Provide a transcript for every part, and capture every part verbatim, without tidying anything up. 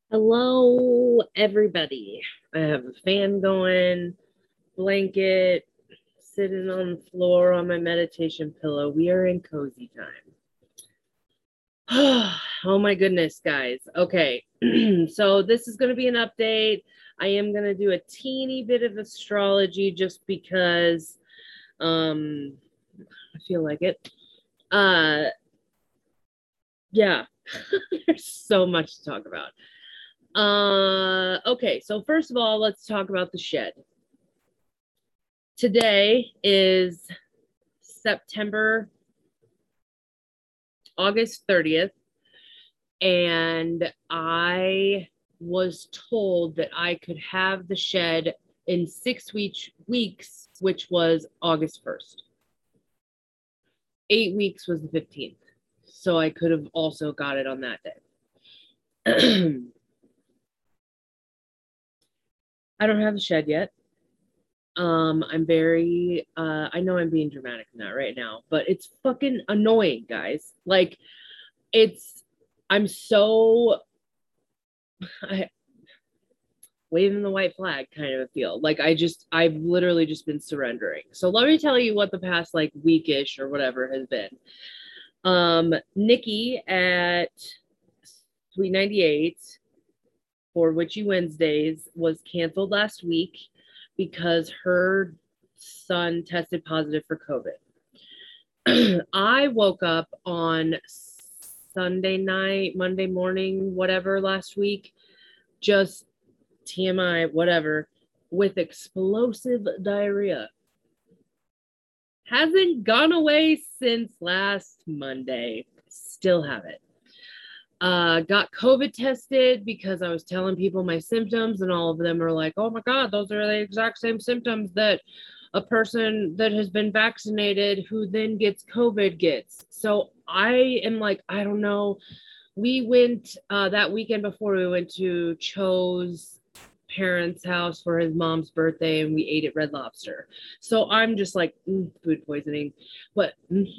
Hello, everybody. I have a fan going, blanket, sitting on the floor on my meditation pillow. We are in cozy time. Oh my goodness, guys. Okay. So this is going to be an update. I am going to do a teeny bit of astrology just because um I feel like it. Uh yeah. There's so much to talk about. Uh okay, so first of all, let's talk about the shed. Today is September, August thirtieth, and I was told that I could have the shed in six weeks, weeks, which was August first. Eight weeks was the fifteenth. So I could have also got it on that day. I don't have the shed yet. Um, I'm very, uh, I know I'm being dramatic in that right now, but it's fucking annoying, guys. Like, it's, I'm so I, waving the white flag kind of a feel. Like I just, I've literally just been surrendering. So let me tell you what the past like weekish or whatever has been. Um, Nikki at Sweet ninety-eight for Witchy Wednesdays was canceled last week because her son tested positive for COVID. I woke up on Sunday night, Monday morning, whatever last week, just T M I, whatever, with explosive diarrhea. Hasn't gone away since last Monday. Still have it. Uh, got COVID tested because I was telling people my symptoms, and all of them are like, oh my God, those are the exact same symptoms that a person that has been vaccinated who then gets COVID gets. So I am like, I don't know. We went uh, that weekend before we went to Cho's parents' house for his mom's birthday, and we ate at Red Lobster. So I'm just like mm, food poisoning, but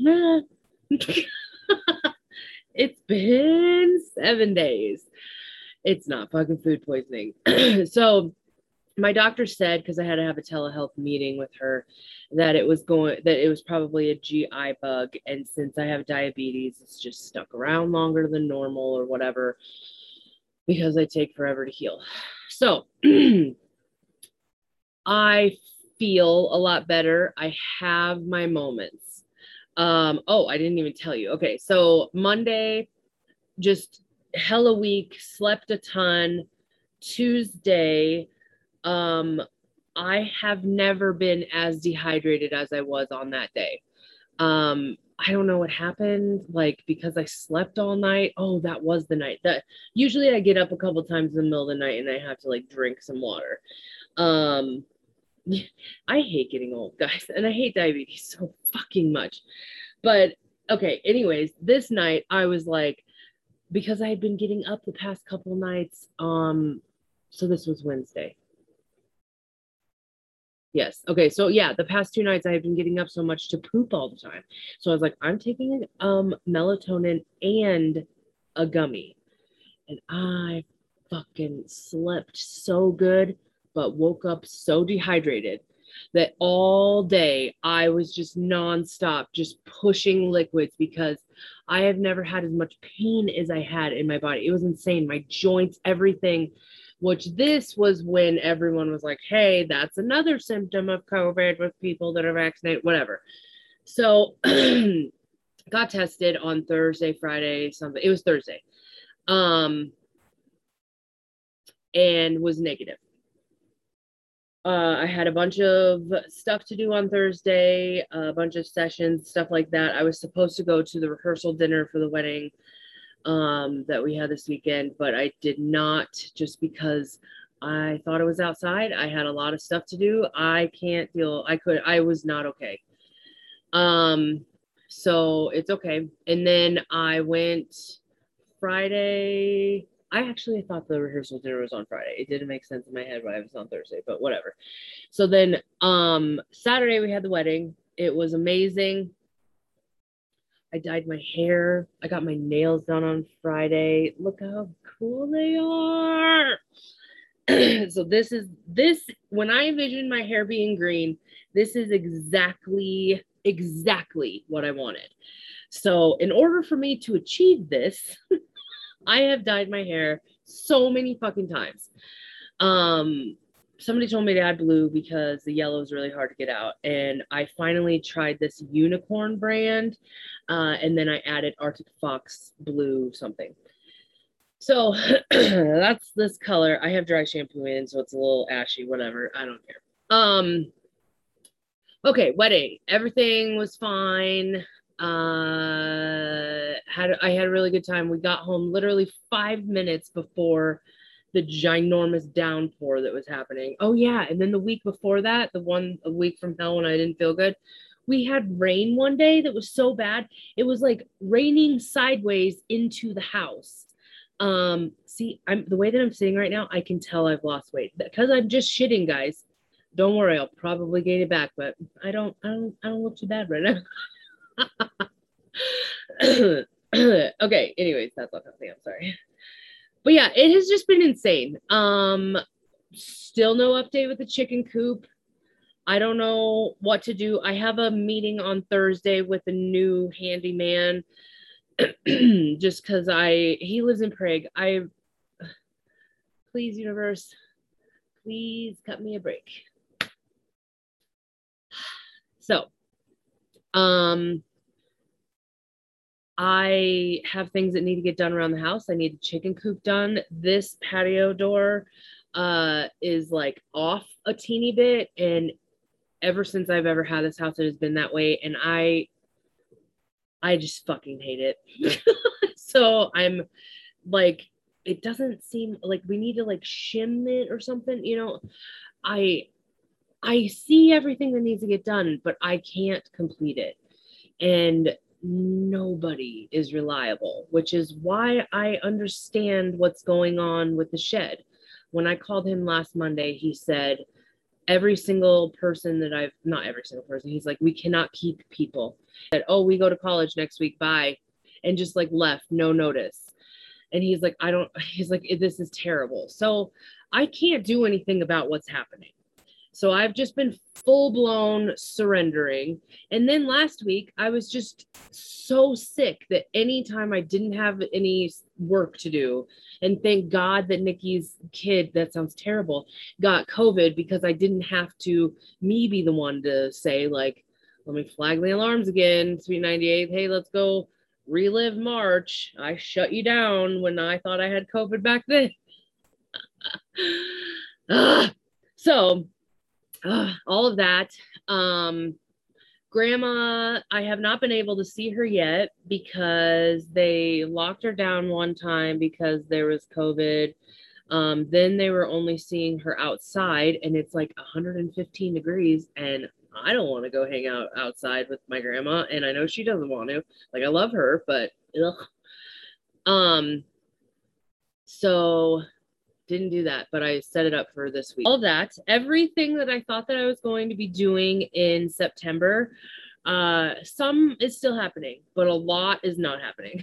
it's been seven days. It's not fucking food poisoning. So my doctor said, because I had to have a telehealth meeting with her, that it was going that it was probably a G I bug, and since I have diabetes, it's just stuck around longer than normal or whatever because they take forever to heal. So I feel a lot better. I have my moments. Um, oh, I didn't even tell you. Okay, so Monday, just hella week, slept a ton. Tuesday, um, I have never been as dehydrated as I was on that day. Um, I don't know what happened, like because I slept all night. Oh, that was the night. That usually I get up a couple times in the middle of the night and I have to like drink some water. Um, I hate getting old, guys, and I hate diabetes so fucking much. But okay, anyways, this night I was like, because I had been getting up the past couple nights. Um, so this was Wednesday. Yes. Okay. So yeah, the past two nights I have been getting up so much to poop all the time. So I was like, I'm taking um melatonin and a gummy, and I fucking slept so good, but woke up so dehydrated that all day I was just nonstop, just pushing liquids because I have never had as much pain as I had in my body. It was insane. My joints, everything. Which this was when everyone was like, hey, that's another symptom of COVID with people that are vaccinated, whatever. So got tested on Thursday, Friday, something. It was Thursday. Um, and was negative. Uh, I had a bunch of stuff to do on Thursday, a bunch of sessions, stuff like that. I was supposed to go to the rehearsal dinner for the wedding um, that we had this weekend, but I did not just because I thought it was outside. I had a lot of stuff to do. I can't deal. I could. I was not okay. Um, so it's okay. And then I went Friday. I actually thought the rehearsal dinner was on Friday. It didn't make sense in my head why it was on Thursday, but whatever. So then um Saturday we had the wedding. It was amazing. I dyed my hair. I got my nails done on Friday. Look how cool they are. So this is this when I envisioned my hair being green, this is exactly exactly what I wanted. So in order for me to achieve this, I have dyed my hair so many fucking times. Um somebody told me to add blue because the yellow is really hard to get out, and I finally tried this unicorn brand, uh, and then I added Arctic Fox blue something. So that's this color. I have dry shampoo in, so it's a little ashy, whatever. I don't care. Um, okay, wedding. Everything was fine. Uh, had I had a really good time. We got home literally five minutes before the ginormous downpour that was happening. Oh yeah, and then the week before that, the one a week from hell when I didn't feel good, we had rain one day that was so bad. It was like raining sideways into the house. Um, see, I'm the way that I'm sitting right now, I can tell I've lost weight because I'm just shitting, guys. Don't worry, I'll probably gain it back, but I don't I don't I don't look too bad right now. Okay, anyways, that's not something. I'm sorry. But yeah, it has just been insane. Um, still no update with the chicken coop. I don't know what to do. I have a meeting on Thursday with a new handyman. Just because I he lives in Prague. I please, universe, please cut me a break. So, um, I have things that need to get done around the house. I need the chicken coop done. This patio door uh is like off a teeny bit, and ever since I've ever had this house, it has been that way, and I I just fucking hate it. So I'm like, it doesn't seem like we need to like shim it or something, you know. I I see everything that needs to get done, but I can't complete it. And nobody is reliable, which is why I understand what's going on with the shed. When I called him last Monday, he said, every single person that I've, not every single person, he's like, we cannot keep people. That, oh, we go to college next week, bye. And just like left, no notice. And he's like, I don't, he's like, this is terrible. So I can't do anything about what's happening. So I've just been full blown surrendering. And then last week, I was just so sick that anytime I didn't have any work to do, and thank God that Nikki's kid, that sounds terrible, got COVID because I didn't have to, me be the one to say, like, let me flag the alarms again, Sweet ninety-eight. Hey, let's go relive March. I shut you down when I thought I had COVID back then. So, uh, all of that. Um, grandma, I have not been able to see her yet because they locked her down one time because there was COVID. Um, then they were only seeing her outside, and it's like one hundred fifteen degrees, and I don't want to go hang out outside with my grandma, and I know she doesn't want to. Like, I love her, but ugh. Um, so didn't do that, but I set it up for this week. All of that, everything that I thought that I was going to be doing in September, uh, some is still happening, but a lot is not happening.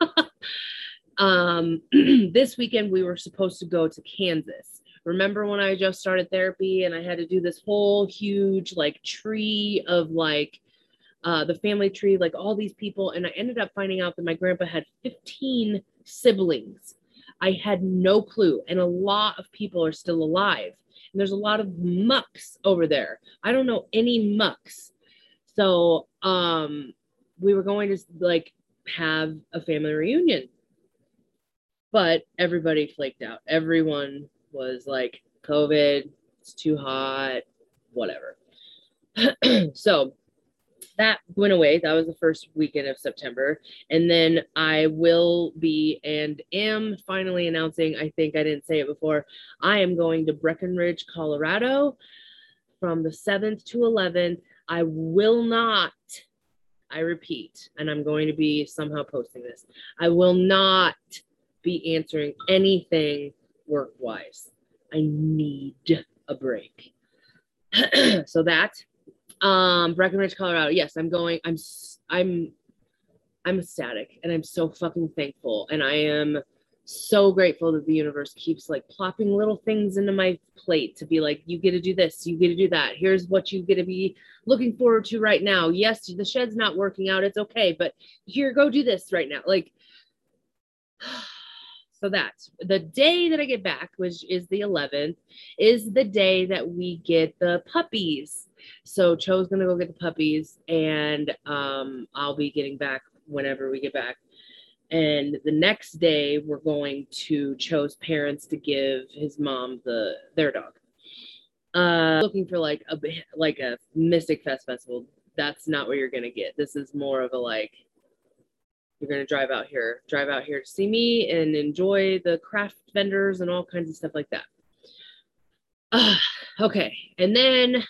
um, this weekend, we were supposed to go to Kansas. Remember when I just started therapy and I had to do this whole huge like tree of like uh, the family tree, like all these people. And I ended up finding out that my grandpa had fifteen siblings. I had no clue. And a lot of people are still alive. And there's a lot of mucks over there. I don't know any mucks. So um, we were going to like have a family reunion. But everybody flaked out. Everyone was like, COVID, it's too hot, whatever. So that went away. That was the first weekend of September. And then I will be and am finally announcing, I think I didn't say it before, I am going to Breckenridge, Colorado from the seventh to eleventh. I will not, I repeat, and I'm going to be somehow posting this, I will not be answering anything work-wise. I need a break. So that um Breckenridge, Colorado. Yes, I'm going. I'm I'm I'm ecstatic and I'm so fucking thankful. And I am so grateful that the universe keeps like plopping little things into my plate to be like, you get to do this, you get to do that. Here's what you get to be looking forward to right now. Yes, the shed's not working out. It's okay. But here, go do this right now. Like, so that's the day that I get back, which is the eleventh, is the day that we get the puppies. So Cho's gonna go get the puppies, and um, I'll be getting back whenever we get back. And the next day, we're going to Cho's parents to give his mom the their dog. Uh, looking for like a like a Mystic Fest festival. That's not what you're gonna get. This is more of a like, you're going to drive out here, drive out here to see me and enjoy the craft vendors and all kinds of stuff like that. Uh, okay. And then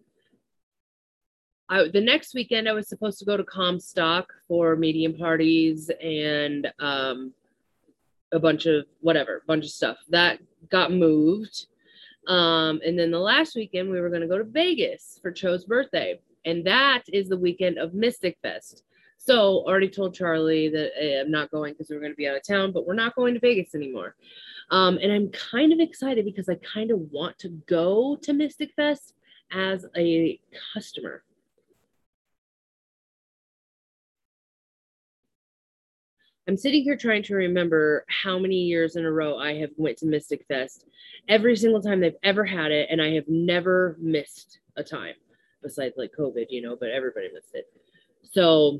I, the next weekend, I was supposed to go to Comstock for medium parties and um, a bunch of whatever, bunch of stuff that got moved. Um, and then the last weekend, we were going to go to Vegas for Cho's birthday. And that is the weekend of Mystic Fest. So already told Charlie that hey, I'm not going because we're going to be out of town, but we're not going to Vegas anymore. Um, and I'm kind of excited because I kind of want to go to Mystic Fest as a customer. I'm sitting here trying to remember how many years in a row I have went to Mystic Fest. Every single time they've ever had it, and I have never missed a time besides like COVID, you know, but everybody missed it. So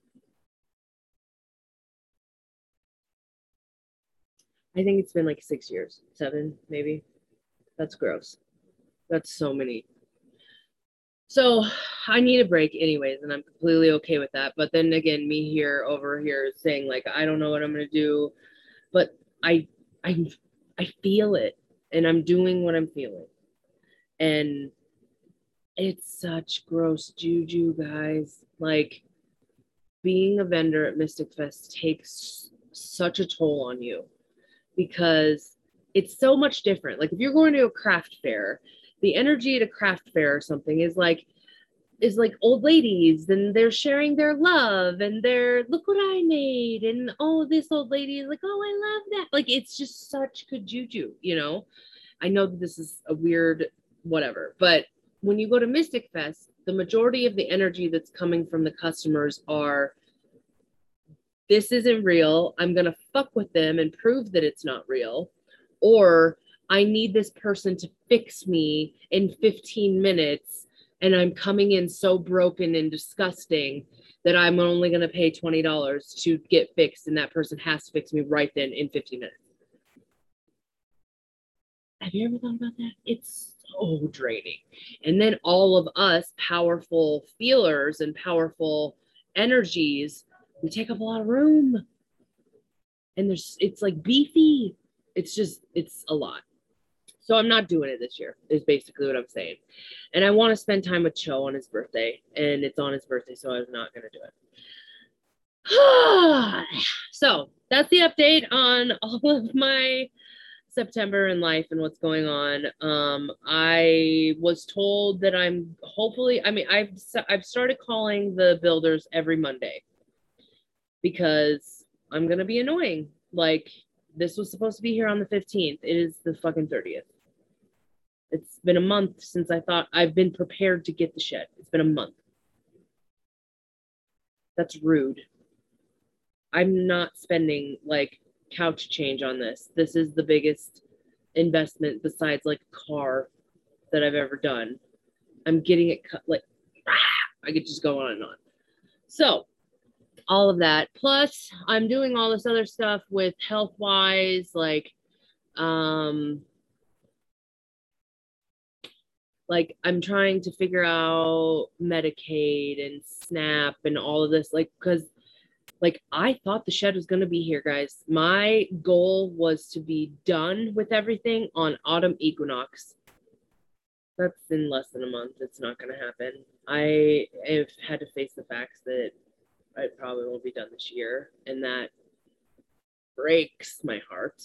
I think it's been like six years, seven, maybe. That's gross. That's so many. So I need a break anyways, and I'm completely okay with that. But then again, me here over here saying like, I don't know what I'm gonna do, but I I I feel it and I'm doing what I'm feeling. And it's such gross juju, guys. Like being a vendor at Mystic Fest takes such a toll on you because it's so much different. Like if you're going to a craft fair, the energy at a craft fair or something is like is like old ladies and they're sharing their love and they're look what I made and oh this old lady is like oh I love that. Like it's just such good juju, you know. I know that this is a weird whatever, but when you go to Mystic Fest, the majority of the energy that's coming from the customers are this isn't real. I'm going to fuck with them and prove that it's not real. Or I need this person to fix me in fifteen minutes and I'm coming in so broken and disgusting that I'm only going to pay twenty dollars to get fixed and that person has to fix me right then in fifteen minutes. Have you ever thought about that? It's so draining. And then all of us powerful feelers and powerful energies, we take up a lot of room. And there's it's like beefy. It's just it's a lot. So I'm not doing it this year, is basically what I'm saying. And I want to spend time with Cho on his birthday. And it's on his birthday, so I was not gonna do it. So that's the update on all of my September in life and what's going on. Um, I was told that I'm hopefully, I mean, I've I've started calling the builders every Monday because I'm gonna be annoying. Like this was supposed to be here on the fifteenth. It is the fucking thirtieth. It's been a month since I thought I've been prepared to get the shed. It's been a month. That's rude. I'm not spending like couch change on this. This is the biggest investment besides like a car that I've ever done. I'm getting it cut like I could just go on and on. So all of that. Plus I'm doing all this other stuff with health wise, like um like I'm trying to figure out Medicaid and SNAP and all of this, like because like I thought the shed was going to be here, guys. My goal was to be done with everything on autumn equinox. That's in less than a month. It's not going to happen. I have had to face the facts that I probably won't be done this year, and that breaks my heart.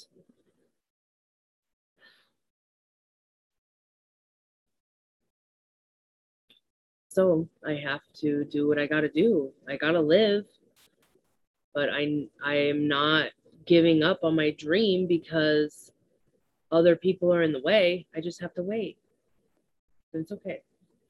So I have to do what I got to do. I got to live. but I I am not giving up on my dream because other people are in the way. I just have to wait. It's okay.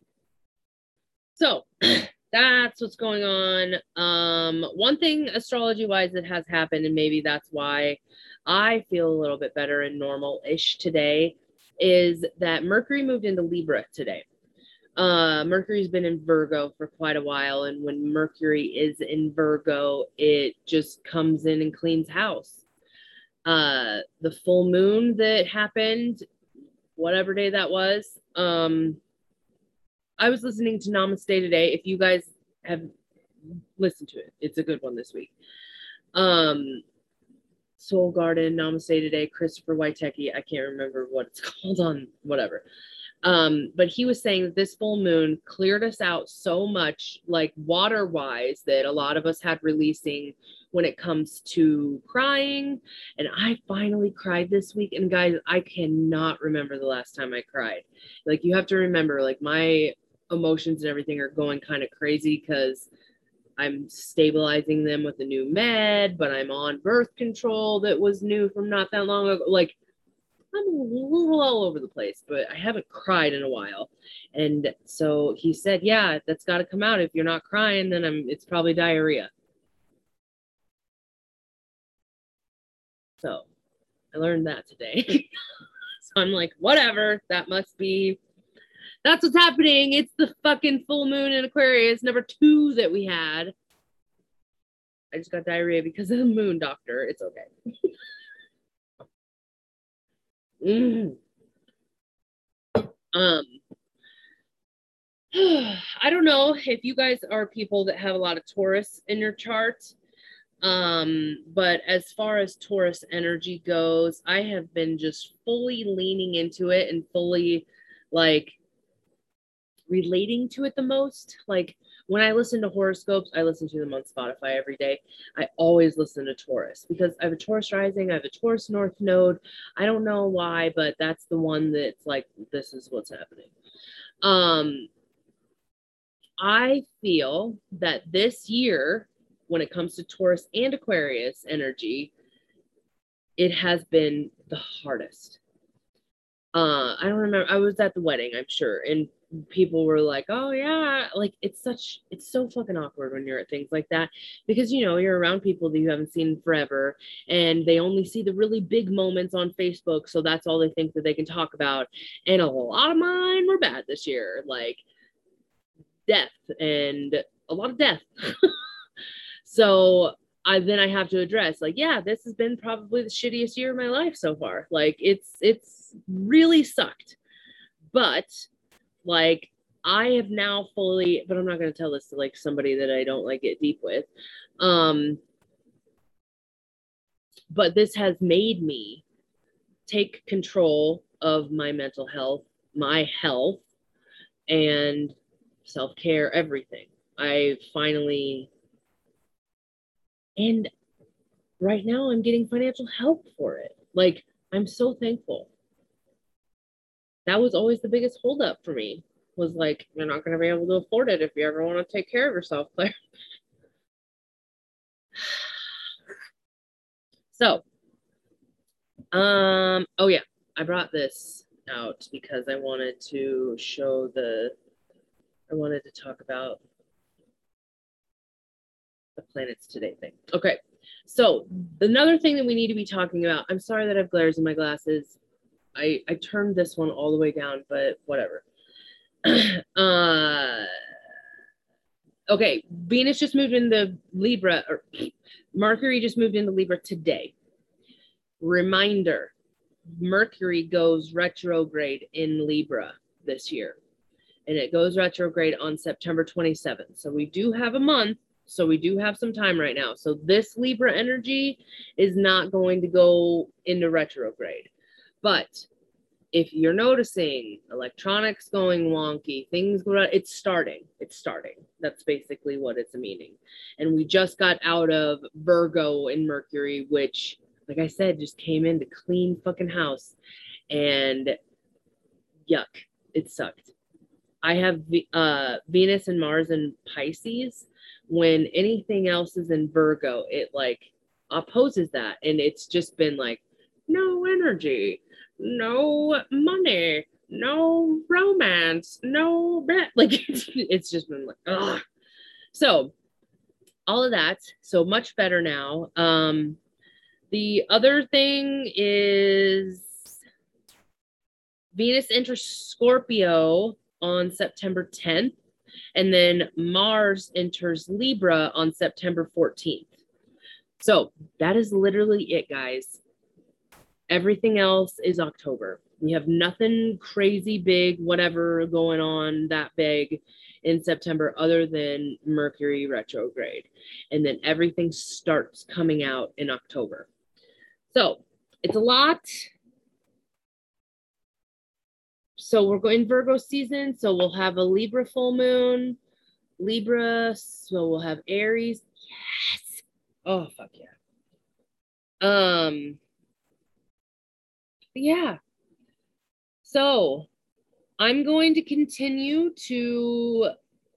So that's what's going on. Um, one thing astrology wise that has happened, and maybe that's why I feel a little bit better and normal-ish today, is that Mercury moved into Libra today. Uh, Mercury's been in Virgo for quite a while, and when Mercury is in Virgo, it just comes in and cleans house. Uh, the full moon that happened, whatever day that was, um, I was listening to Namaste today. If you guys have listened to it, it's a good one this week. Um, Soul Garden, Namaste today, Christopher Witecki. I can't remember what it's called on whatever. Um, but he was saying that this full moon cleared us out so much, like water wise, that a lot of us had releasing when it comes to crying. And I finally cried this week. And guys, I cannot remember the last time I cried. Like, you have to remember, like, my emotions and everything are going kind of crazy because I'm stabilizing them with a new med, but I'm on birth control that was new from not that long ago. Like, I'm a little all over the place, but I haven't cried in a while. And so he said, yeah, that's got to come out. If you're not crying, then I'm, it's probably diarrhea. So I learned that today. So I'm like, whatever, that must be, that's what's happening. It's the fucking full moon in Aquarius, number two that we had. I just got diarrhea because of the moon, doctor. It's okay. mm. Um, I don't know if you guys are people that have a lot of Taurus in your chart. Um, but as far as Taurus energy goes, I have been just fully leaning into it and fully like relating to it the most. Like, when I listen to horoscopes, I listen to them on Spotify every day. I always listen to Taurus because I have a Taurus rising, I have a Taurus North Node. I don't know why, but that's the one that's like, this is what's happening. Um, I feel that this year, when it comes to Taurus and Aquarius energy, it has been the hardest. Uh, I don't remember. I was at the wedding, I'm sure, and people were like, oh yeah, like it's such, it's so fucking awkward when you're at things like that because, you know, you're around people that you haven't seen forever and they only see the really big moments on Facebook. So that's all they think that they can talk about. And a lot of mine were bad this year, like death and a lot of death. So I then I have to address, like, yeah, this has been probably the shittiest year of my life so far. Like, it's it's really sucked. But like, I have now fully, but I'm not going to tell this to like somebody that I don't like get deep with. Um, but this has made me take control of my mental health, my health, and self-care, everything. I finally, and right now I'm getting financial help for it. Like, I'm so thankful. That was always the biggest holdup for me, was like, you're not going to be able to afford it if you ever want to take care of yourself, Claire. So, um, oh yeah, I brought this out because I wanted to show the, I wanted to talk about the planets today thing. Okay, so another thing that we need to be talking about, I'm sorry that I have glares in my glasses. I, I turned this one all the way down, but whatever. uh, okay, Venus just moved into Libra, or Mercury just moved into Libra today. Reminder, Mercury goes retrograde in Libra this year, and it goes retrograde on September twenty-seventh. So we do have a month. So we do have some time right now. So this Libra energy is not going to go into retrograde. But if you're noticing electronics going wonky, things go, it's starting. It's starting. That's basically what it's meaning. And we just got out of Virgo and Mercury, which, like I said, just came in to clean fucking house. And yuck, it sucked. I have uh, Venus and Mars in Pisces, when anything else is in Virgo, it like opposes that. And it's just been like, no energy, no money, no romance, no bet. Like it's, it's just been like, ugh. So all of that. So much better now. Um, the other thing is Venus enters Scorpio on September tenth, and then Mars enters Libra on September fourteenth. So that is literally it, guys. Everything else is October. We have nothing crazy big, whatever going on that big in September other than Mercury retrograde. And then everything starts coming out in October. So it's a lot. So we're going Virgo season. So we'll have a Libra full moon, Libra. So we'll have Aries. Yes. Oh, fuck yeah. Um, yeah. So I'm going to continue to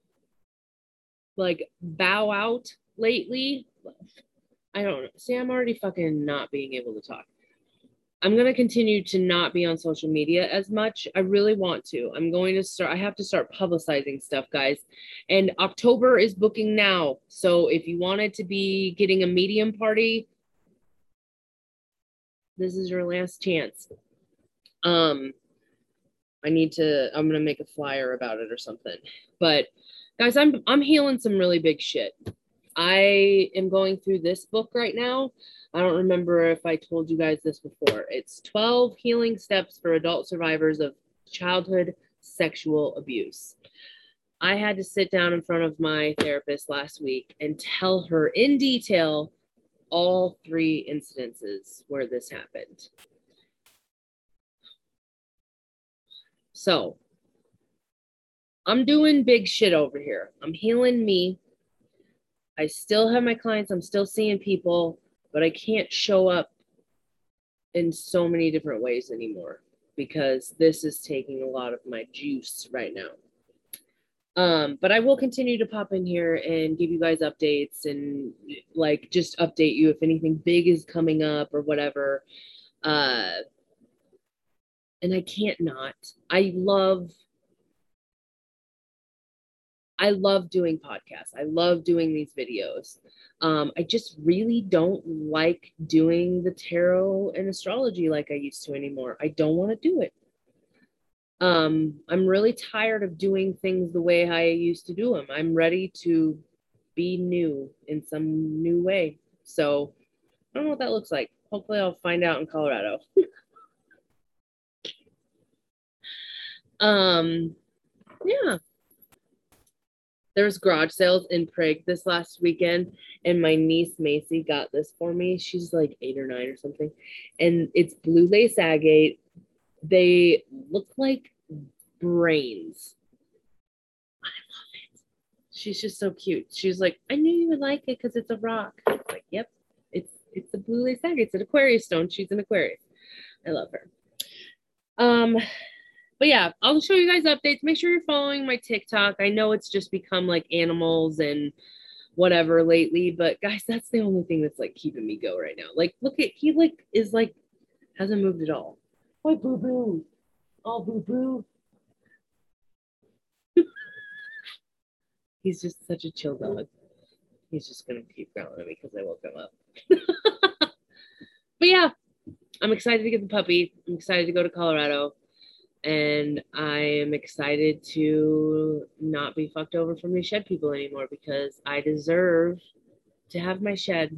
like bow out lately. I don't know. See, I'm already fucking not being able to talk. I'm going to continue to not be on social media as much. I really want to. I'm going to start, I have to start publicizing stuff, guys. And October is booking now. So if you wanted to be getting a medium party, this is your last chance. Um, I need to, I'm going to make a flyer about it or something. But guys, I'm, I'm healing some really big shit. I am going through this book right now. I don't remember if I told you guys this before. It's twelve healing steps for adult survivors of childhood sexual abuse. I had to sit down in front of my therapist last week and tell her in detail all three incidences where this happened. So I'm doing big shit over here. I'm healing me. I still have my clients. I'm still seeing people, but I can't show up in so many different ways anymore because this is taking a lot of my juice right now. Um, but I will continue to pop in here and give you guys updates and like just update you if anything big is coming up or whatever. Uh, and I can't not. I love I love doing podcasts. I love doing these videos. Um, I just really don't like doing the tarot and astrology like I used to anymore. I don't want to do it. Um, I'm really tired of doing things the way I used to do them. I'm ready to be new in some new way. So I don't know what that looks like. Hopefully I'll find out in Colorado. um, yeah. There was garage sales in Prague this last weekend, and my niece Macy got this for me. She's like eight or nine or something, and it's blue lace agate. They look like brains. I love it. She's just so cute. She's like, I knew you would like it because it's a rock. I was like, yep, it's it's a blue lace agate. It's an Aquarius stone. She's an Aquarius. I love her. Um, But yeah, I'll show you guys updates. Make sure you're following my TikTok. I know it's just become like animals and whatever lately, but guys, that's the only thing that's like keeping me go right now. Like, look at, he like is like, hasn't moved at all. Why boo boo? Oh, boo boo. He's just such a chill dog. He's just going to keep growling at me because I woke him up. But yeah, I'm excited to get the puppy. I'm excited to go to Colorado. And I am excited to not be fucked over from these shed people anymore because I deserve to have my shed.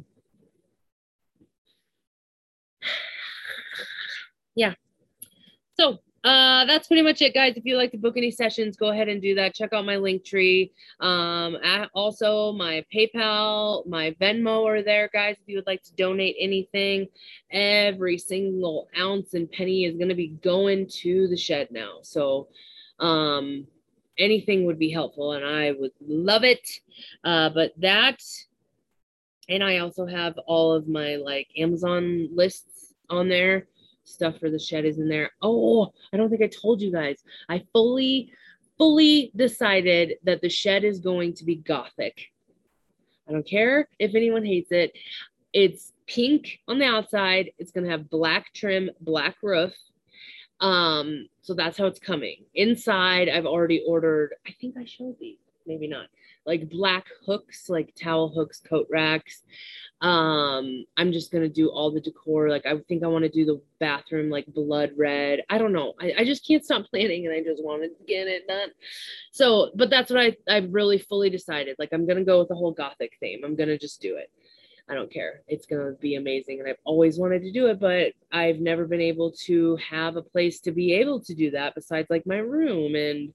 Yeah. So uh, that's pretty much it, guys. If you'd like to book any sessions, go ahead and do that. Check out my link tree. Um, also, my PayPal, my Venmo are there, guys. If you would like to donate anything, every single ounce and penny is going to be going to the shed now. So um, anything would be helpful, and I would love it. Uh, but that, and I also have all of my like Amazon lists on there. Stuff for the shed is in there. Oh, I don't think I told you guys. I fully, fully decided that the shed is going to be gothic. I don't care if anyone hates it. It's pink on the outside. It's going to have black trim, black roof. Um, so that's how it's coming. Inside, I've already ordered, I think I showed these, maybe not, like black hooks, like towel hooks, coat racks. Um, I'm just gonna do all the decor. Like I think I want to do the bathroom like blood red. I don't know. I, I just can't stop planning and I just wanted to get it done. So, but that's what I I've really fully decided. Like I'm gonna go with the whole gothic theme. I'm gonna just do it. I don't care. It's going to be amazing. And I've always wanted to do it, but I've never been able to have a place to be able to do that besides like my room. And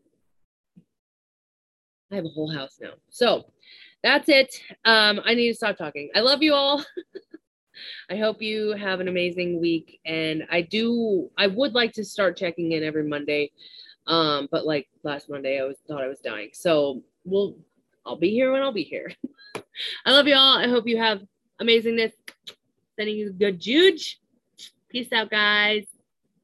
I have a whole house now. So that's it. Um, I need to stop talking. I love you all. I hope you have an amazing week. And I do, I would like to start checking in every Monday. Um, but like last Monday, I was thought I was dying. So we'll, I'll be here when I'll be here. I love you all. I hope you have amazingness. Sending you good juge. Peace out, guys.